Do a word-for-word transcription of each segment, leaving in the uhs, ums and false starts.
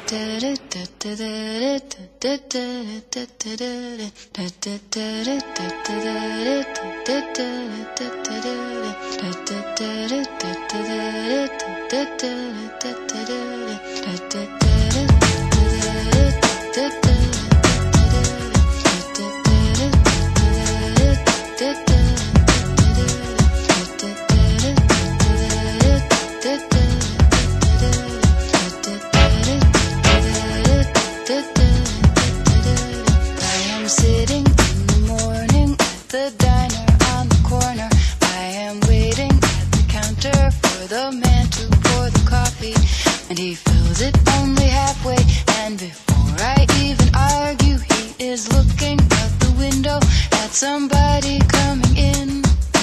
Sitting in the morning at the diner on the corner. I am waiting at the counter for the man to pour the coffee, and he fills it only halfway. And before I even argue, he is looking out the window at somebody coming in.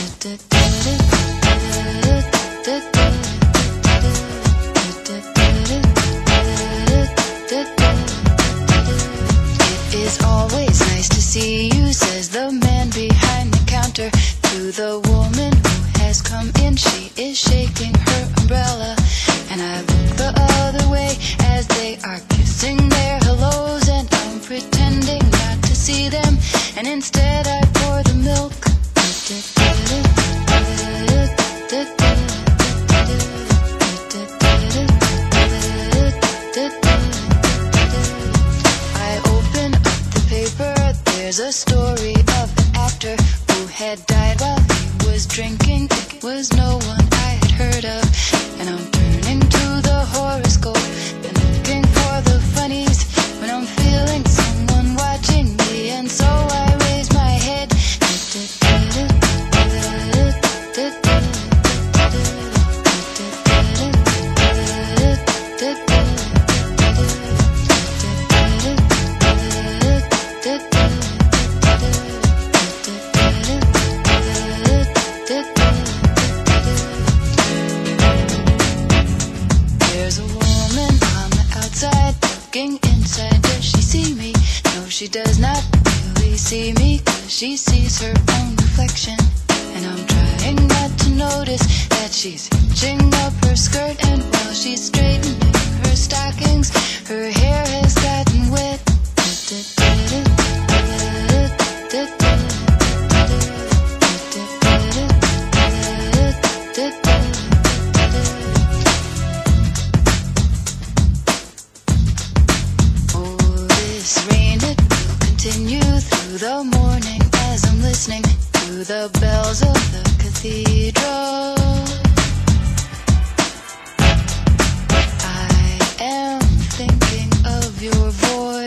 It is always nice to see you, says the man behind the counter to the woman who has come in. She is shaking her umbrella, and I look the other way as they are kissing their hellos, and I'm pretending not to see them, and instead I pour the milk. I open up the paper. There's a story of an actor who had died while he was drinking. It was no one I had heard of, and I'm turning to the horoscope and looking for the funnies when I'm feeling someone watching me, and so I raise my head. There's a woman on the outside looking inside. Does she see me? No, she does not really see me, 'cause she sees her own reflection. And I'm trying not to notice that she's hitching up her skirt, and while she's straightening her stockings, her hair has gotten wet. Oh, this rain, it will continue through the morning as I'm listening to the bells of the cathedral. I am thinking of your voice.